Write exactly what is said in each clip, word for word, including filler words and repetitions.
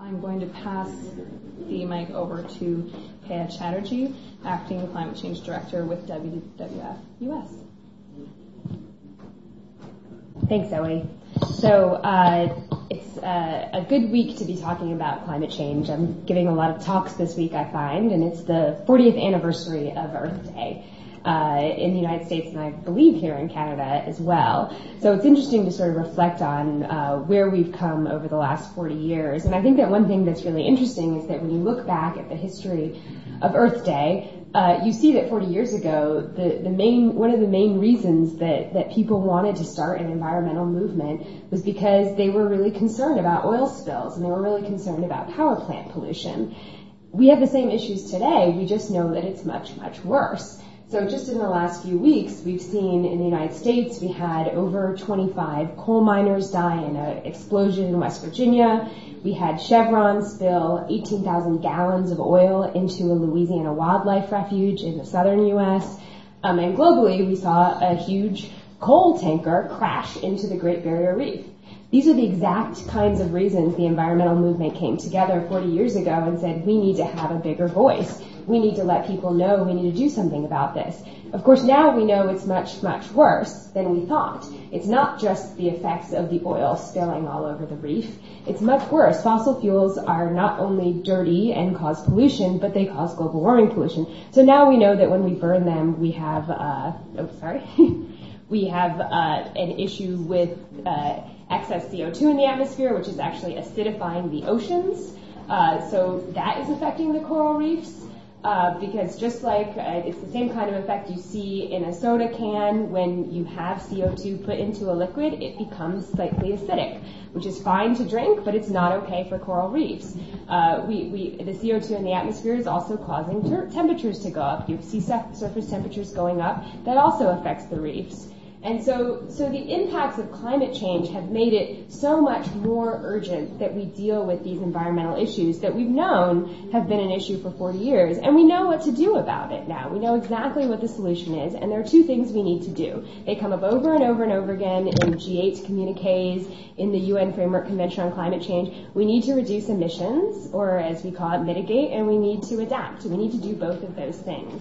I'm going to pass the mic over to Paya Chatterjee, Acting Climate Change Director with W W F U S. Thanks, Zoe. So uh, it's uh, a good week to be talking about climate change. I'm giving a lot of talks this week, I find, and it's the fortieth anniversary of Earth Day uh, in the United States, and I believe here in Canada as well. So it's interesting to sort of reflect on uh, where we've come over the last forty years. And I think that one thing that's really interesting is that when you look back at the history of Earth Day, Uh, you see that forty years ago, the, the main, one of the main reasons that, that people wanted to start an environmental movement was because they were really concerned about oil spills and they were really concerned about power plant pollution. We have the same issues today, we just know that it's much, much worse. So just in the last few weeks, we've seen in the United States, we had over twenty-five coal miners die in an explosion in West Virginia. We had Chevron spill eighteen thousand gallons of oil into a Louisiana wildlife refuge in the southern U S. Um, and globally, we saw a huge coal tanker crash into the Great Barrier Reef. These are the exact kinds of reasons the environmental movement came together forty years ago and said, we need to have a bigger voice. We need to let people know we need to do something about this. Of course, now we know it's much, much worse than we thought. It's not just the effects of the oil spilling all over the reef. It's much worse. Fossil fuels are not only dirty and cause pollution, but they cause global warming pollution. So now we know that when we burn them, we have, uh, oh, sorry, we have uh, an issue with uh, excess C O two in the atmosphere, which is actually acidifying the oceans. Uh, so that is affecting the coral reefs. Uh, because just like uh, it's the same kind of effect you see in a soda can when you have C O two put into a liquid, it becomes slightly acidic, which is fine to drink, but it's not okay for coral reefs. Uh, we, we, the C O two in the atmosphere is also causing ter- temperatures to go up. You see surface temperatures going up. That also affects the reefs. And so, so the impacts of climate change have made it so much more urgent that we deal with these environmental issues that we've known have been an issue for forty years. And we know what to do about it now. We know exactly what the solution is. And there are two things we need to do. They come up over and over and over again in G eight communiques, in the U N Framework Convention on Climate Change. We need to reduce emissions, or as we call it, mitigate, and we need to adapt. We need to do both of those things.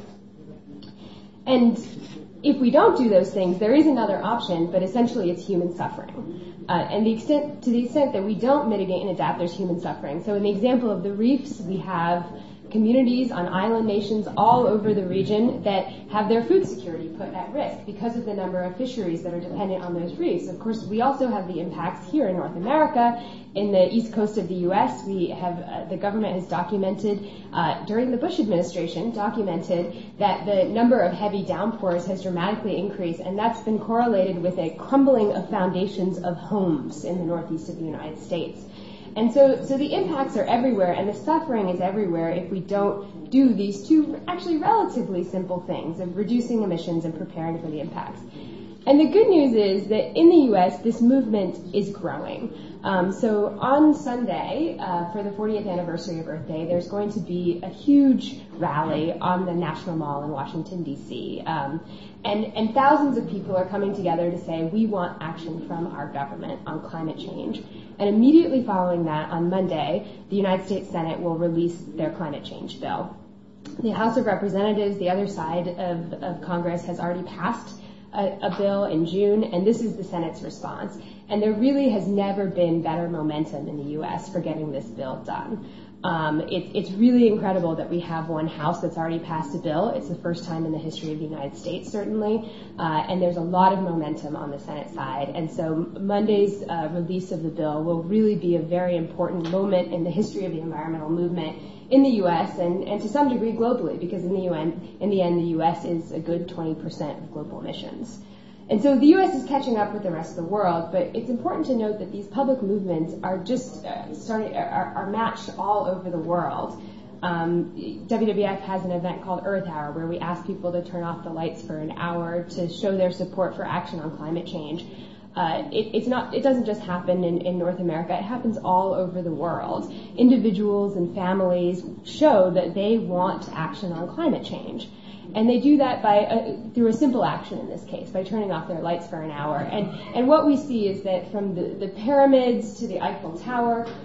And if we don't do those things, there is another option, but essentially it's human suffering. Uh, and the extent, to the extent that we don't mitigate and adapt, there's human suffering. So in the example of the reefs, we have communities on island nations all over the region that have their food security put at risk because of the number of fisheries that are dependent on those reefs. Of course, we also have the impacts here in North America. In the east coast of the U S, we have uh, the government has documented uh, during the Bush administration documented that the number of heavy downpours has dramatically increased, and that's been correlated with a crumbling of foundations of homes in the northeast of the United States. And so, so the impacts are everywhere, and the suffering is everywhere if we don't do these two actually relatively simple things of reducing emissions and preparing for the impacts. And the good news is that in the U S, this movement is growing. Um, so on Sunday, uh, for the fortieth anniversary of Earth Day, there's going to be a huge rally on the National Mall in Washington, D C Um, and, and thousands of people are coming together to say, we want action from our government on climate change. And immediately following that, on Monday, the United States Senate will release their climate change bill. The House of Representatives, the other side of, of Congress, has already passed a, a bill in June, and this is the Senate's response. And there really has never been better momentum in the U S for getting this bill done. Um, it, it's really incredible that we have one House that's already passed a bill. It's the first time in the history of the United States, certainly, uh, and there's a lot of momentum on the Senate side. And so Monday's uh, release of the bill will really be a very important moment in the history of the environmental movement in the U S and, and to some degree globally, because in the U N, in the end, the U S is a good twenty percent of global emissions. And so the U S is catching up with the rest of the world, but it's important to note that these public movements are just uh, starting, are, are matched all over the world. Um, W W F has an event called Earth Hour where we ask people to turn off the lights for an hour to show their support for action on climate change. Uh, it, it's not, it doesn't just happen in, in North America, it happens all over the world. Individuals and families show that they want action on climate change. And they do that by uh, through a simple action in this case, by turning off their lights for an hour. And and what we see is that from the, the pyramids to the Eiffel Tower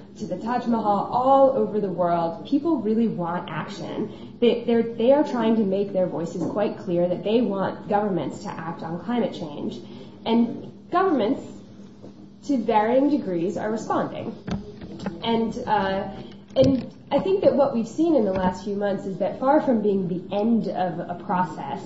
to the Taj Mahal, all over the world, people really want action. They, they're, they are trying to make their voices quite clear that they want governments to act on climate change. And governments, to varying degrees, are responding. And, uh, and I think that what we've seen in the last few months is that far from being the end of a process,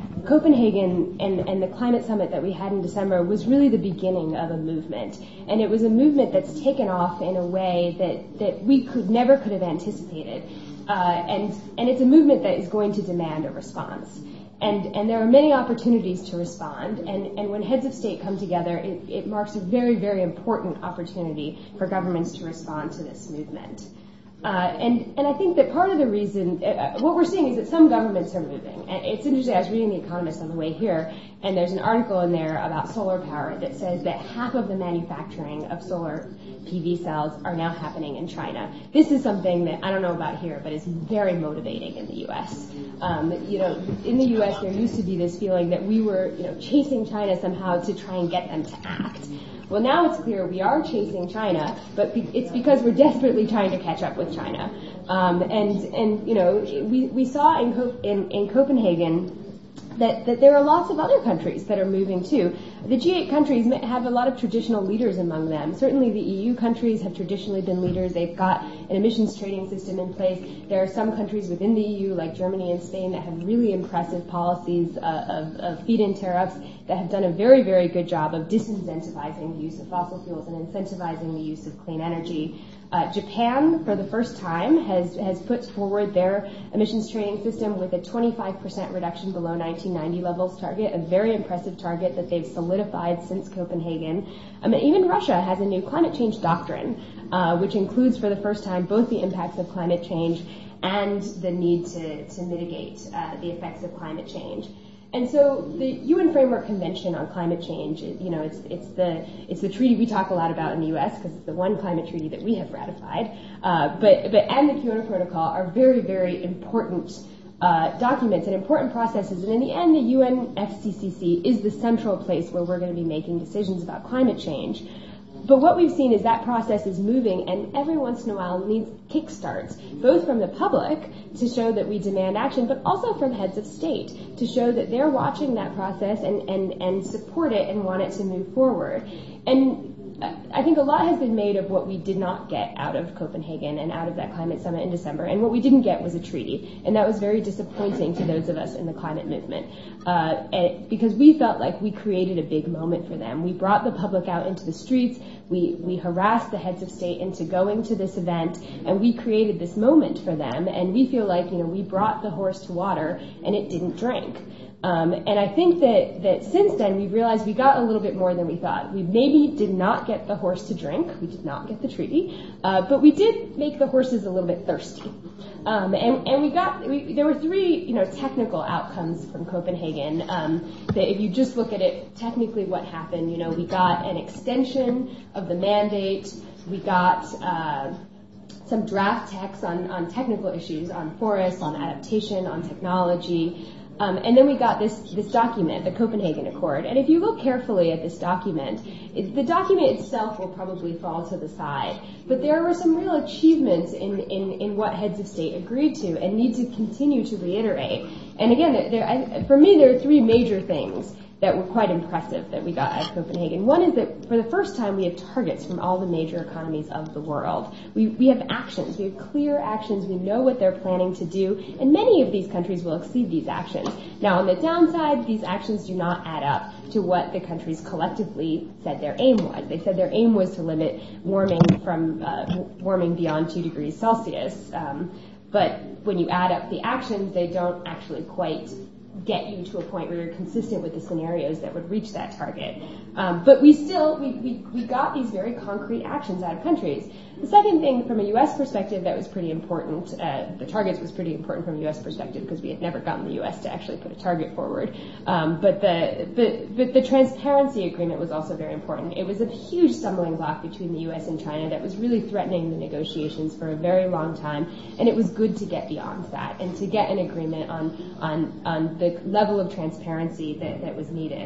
Copenhagen and, and the climate summit that we had in December was really the beginning of a movement. And it was a movement that's taken off in a way that, that we could never could have anticipated. Uh, and, and it's a movement that is going to demand a response. And, and there are many opportunities to respond. And, and when heads of state come together, it, it marks a very, very important opportunity for governments to respond to this movement. Uh, and, and I think that part of the reason, uh, what we're seeing is that some governments are moving. And it's interesting, I was reading The Economist on the way here, and there's an article in there about solar power that says that half of the manufacturing of solar P V cells are now happening in China. This is something that I don't know about here, but is very motivating in the U S. Um, you know, in the U S there used to be this feeling that we were, you know, chasing China somehow to try and get them to act. Well, now it's clear we are chasing China, but be- it's because we're desperately trying to catch up with China. Um, and, and, you know, we, we saw in, Co- in, in Copenhagen that, that there are lots of other countries that are moving too. The G eight countries have a lot of traditional leaders among them. Certainly the E U countries have traditionally been leaders. They've got an emissions trading system in place. There are some countries within the E U, like Germany and Spain, that have really impressive policies uh, of, of feed-in tariffs that have done a very, very good job of disincentivizing the use of fossil fuels and incentivizing the use of clean energy. Uh, Japan, for the first time, has, has put forward their emissions trading system with a twenty-five percent reduction below nineteen ninety levels target, a very impressive target that they've solidified since Copenhagen. Um, and even Russia has a new climate change doctrine, uh, which includes for the first time both the impacts of climate change and the need to, to mitigate uh, the effects of climate change. And so the U N Framework Convention on Climate Change, you know, it's it's the it's the treaty we talk a lot about in the U S because it's the one climate treaty that we have ratified. Uh, but but and the Kyoto Protocol are very very important uh, documents and important processes. And in the end, the U N F C C C is the central place where we're going to be making decisions about climate change. But what we've seen is that process is moving, and every once in a while needs kickstarts, both from the public to show that we demand action, but also from heads of state to show that they're watching that process and, and, and support it and want it to move forward. And I think a lot has been made of what we did not get out of Copenhagen and out of that climate summit in December. And what we didn't get was a treaty. And that was very disappointing to those of us in the climate movement uh, it, because we felt like we created a big moment for them. We brought the public out into the streets. We, we harassed the heads of state into going to this event, and we created this moment for them. And we feel like, you know, we brought the horse to water and it didn't drink. Um, and I think that, that since then we've realized we got a little bit more than we thought. We maybe did not get the horse to drink. We did not get the treaty. Uh, but we did make the horses a little bit thirsty. Um, and, and we got, we, there were three, you know, technical outcomes from Copenhagen. Um, that if you just look at it, technically what happened, you know, we got an extension of the mandate. We got, uh, some draft texts on, on technical issues, on forests, on adaptation, on technology. Um, and then we got this, this document, the Copenhagen Accord. And if you look carefully at this document, it, the document itself will probably fall to the side. But there were some real achievements in, in, in what heads of state agreed to and need to continue to reiterate. And again, there, there, I, for me, there are three major things that were quite impressive that we got out of Copenhagen. One is that for the first time we have targets from all the major economies of the world. We, we have actions. We have clear actions. We know what they're planning to do, and many of these countries will exceed these actions. Now, on the downside, these actions do not add up to what the countries collectively said their aim was. They said their aim was to limit warming from uh, warming beyond two degrees Celsius. Um, but when you add up the actions, they don't actually quite get you to a point where you're consistent with the scenarios that would reach that target. Um, but we still, we, we, we got these very concrete actions out of countries. The second thing from a U S perspective that was pretty important, uh, the targets was pretty important from a U S perspective because we had never gotten the U S to actually put a target forward. Um, but the, but, but the transparency agreement was also very important. It was a huge stumbling block between the U S and China that was really threatening the negotiations for a very long time. And it was good to get beyond that and to get an agreement on, on, on the level of transparency that, that was needed.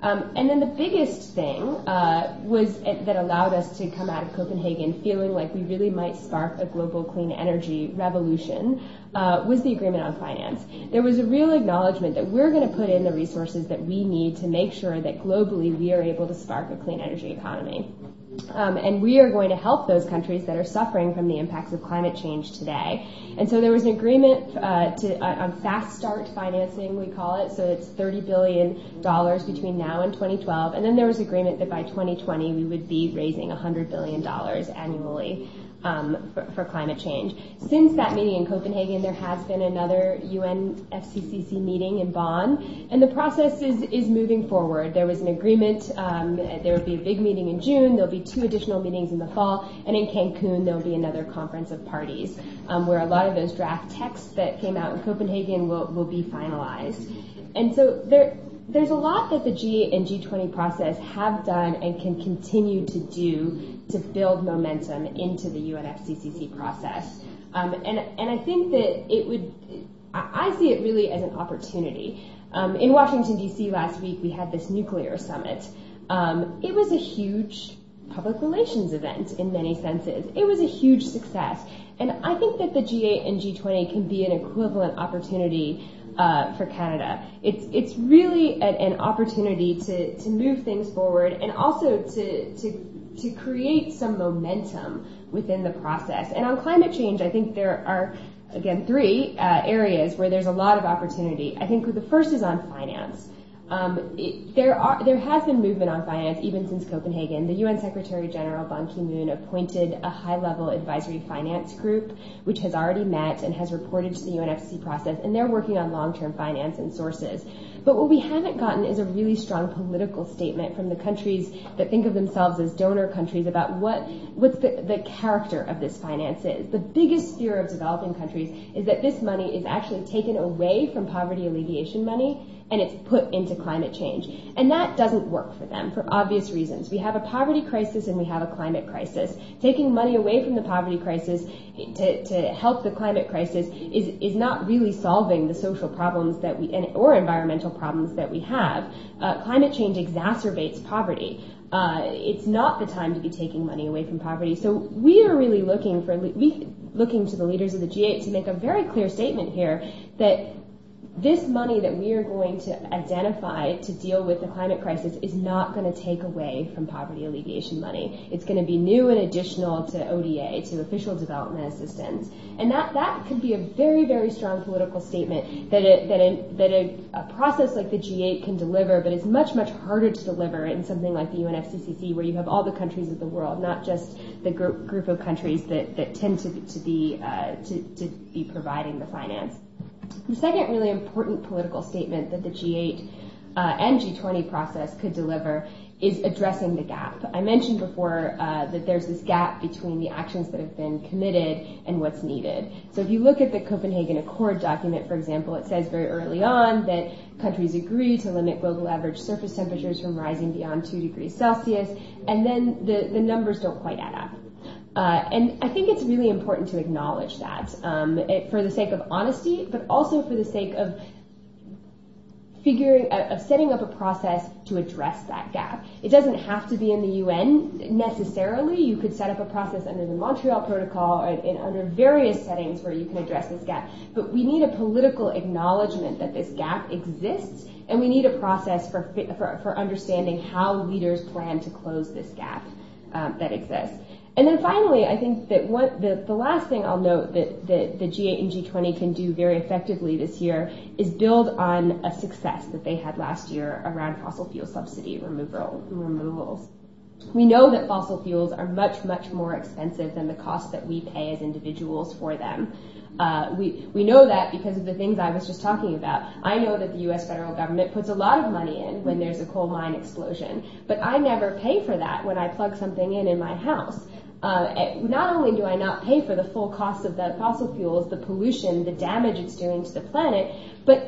Um, and then the biggest thing uh, was that allowed us to come out of Copenhagen feeling like we really might spark a global clean energy revolution uh, was the agreement on finance. There was a real acknowledgement that we're going to put in the resources that we need to make sure that globally we are able to spark a clean energy economy. Um, and we are going to help those countries that are suffering from the impacts of climate change today. And so there was an agreement uh, to, uh, on fast start financing, we call it. So it's thirty billion dollars between now and twenty twelve. And then there was agreement that by twenty twenty we would be raising one hundred billion dollars annually um, for, for climate change. Since that meeting in Copenhagen, there has been another U N F C C C meeting in Bonn, and the process is, is moving forward. There was an agreement. Um, there will be a big meeting in June. There'll be two additional meetings in the fall, and in Cancun there'll be another conference of parties um, where a lot of those draft texts that came out in Copenhagen will, will be finalized. And so there there's a lot that the G eight and G twenty process have done and can continue to do to build momentum into the U N F C C C process. Um, and, and I think that it would, I see it really as an opportunity. Um, in Washington, D C last week, we had this nuclear summit. Um, it was a huge public relations event in many senses. It was a huge success. And I think that the G eight and G twenty can be an equivalent opportunity uh, for Canada. It's it's really an, an opportunity to, to move things forward and also to, to to create some momentum within the process. And on climate change, I think there are, again, three uh, areas where there's a lot of opportunity. I think the first is on finance. Um, it, there are there has been movement on finance even since Copenhagen. The U N Secretary General Ban Ki-moon appointed a high-level advisory finance group, which has already met and has reported to the U N F C C process, and they're working on long-term finance and sources. But what we haven't gotten is a really strong political statement from the countries that think of themselves as donor countries about what what's the, the character of this finance is. The biggest fear of developing countries is that this money is actually taken away from poverty alleviation money and it's put into climate change. And that doesn't work for them for obvious reasons. We have a poverty crisis and we have a climate crisis. Taking money away from the poverty crisis to, to help the climate crisis is, is not really solving the social problems that we, and, or environmental problems that we have. Uh, climate change exacerbates poverty. Uh, it's not the time to be taking money away from poverty. So we are really looking for, we, looking to the leaders of the G eight to make a very clear statement here that this money that we are going to identify to deal with the climate crisis is not going to take away from poverty alleviation money. It's going to be new and additional to O D A, to official development assistance. And that, that could be a very, very strong political statement that a, that, a, that a, a process like the G eight can deliver, but it's much, much harder to deliver in something like the U N F C C C where you have all the countries of the world, not just the group, group of countries that, that tend to, to, be, uh, to, to be providing the finance. The second really important political statement that the G eight uh, and G twenty process could deliver is addressing the gap. I mentioned before uh, that there's this gap between the actions that have been committed and what's needed. So if you look at the Copenhagen Accord document, for example, it says very early on that countries agree to limit global average surface temperatures from rising beyond two degrees Celsius, and then the, the numbers don't quite add up. Uh, and I think it's really important to acknowledge that um, it, for the sake of honesty, but also for the sake of figuring, uh, of setting up a process to address that gap. It doesn't have to be in the U N necessarily. You could set up a process under the Montreal Protocol or in, under various settings where you can address this gap. But we need a political acknowledgement that this gap exists, and we need a process for for, for understanding how leaders plan to close this gap um, that exists. And then finally, I think that what the, the last thing I'll note that, that the G eight and G twenty can do very effectively this year is build on a success that they had last year around fossil fuel subsidy removal, removals. We know that fossil fuels are much, much more expensive than the cost that we pay as individuals for them. Uh, we, we know that because of the things I was just talking about. I know that the U S federal government puts a lot of money in when there's a coal mine explosion, but I never pay for that when I plug something in in my house. Uh, not only do I not pay for the full cost of the fossil fuels, the pollution, the damage it's doing to the planet, but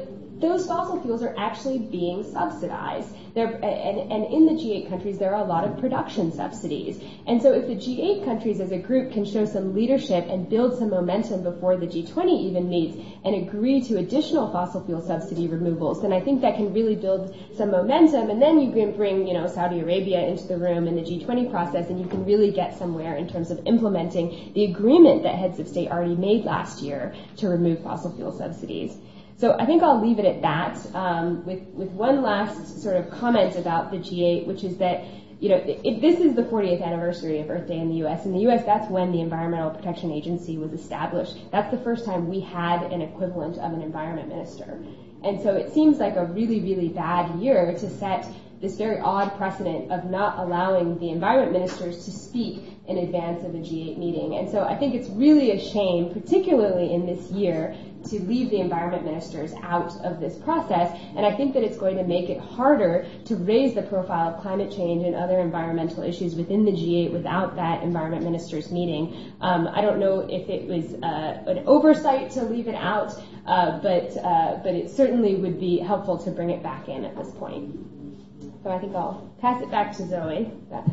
those fossil fuels are actually being subsidized. They're, and, and in the G eight countries, there are a lot of production subsidies. And so if the G eight countries as a group can show some leadership and build some momentum before the G twenty even meets and agree to additional fossil fuel subsidy removals, then I think that can really build some momentum. And then you can bring, you know, Saudi Arabia into the room in the G twenty process, and you can really get somewhere in terms of implementing the agreement that heads of state already made last year to remove fossil fuel subsidies. So I think I'll leave it at that, um, with, with one last sort of comment about the G eight, which is that, you know, it, it, this is the fortieth anniversary of Earth Day in the U S. In the U S, that's when the Environmental Protection Agency was established. That's the first time we had an equivalent of an environment minister. And so it seems like a really, really bad year to set this very odd precedent of not allowing the environment ministers to speak in advance of a G eight meeting. And so I think it's really a shame, particularly in this year, to leave the environment ministers out of this process. And I think that it's going to make it harder to raise the profile of climate change and other environmental issues within the G eight without that environment ministers meeting. Um, I don't know if it was uh, an oversight to leave it out, uh, but uh, but it certainly would be helpful to bring it back in at this point. So I think I'll pass it back to Zoe.